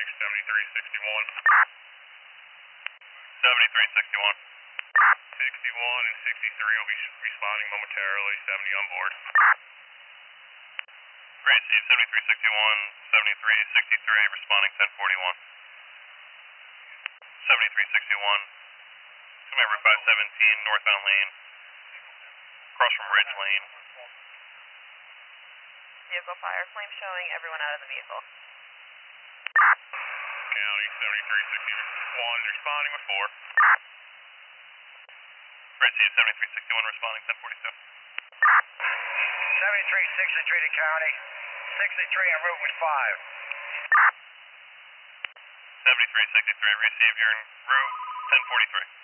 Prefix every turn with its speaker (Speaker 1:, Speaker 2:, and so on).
Speaker 1: 7361. 7361. 61 and 63 will be responding momentarily, 70 on board. Receive 7361, 7363 responding 1041. 7361, somewhere Route 517, northbound lane, across from Ridge Lane.
Speaker 2: Vehicle fire, flame showing, everyone out of the vehicle.
Speaker 1: County 7361 responding with 4. Receive 7361 responding 1042.
Speaker 3: 7363 to county, 63 en route with 5.
Speaker 1: 7363, receive, you're en route 1043.